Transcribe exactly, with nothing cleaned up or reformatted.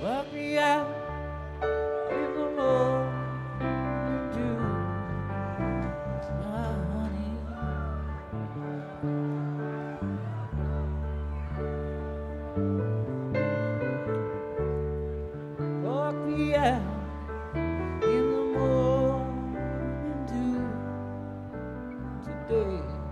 Walk me out in the morning dew, my honey. Walk me out in the morning dew today.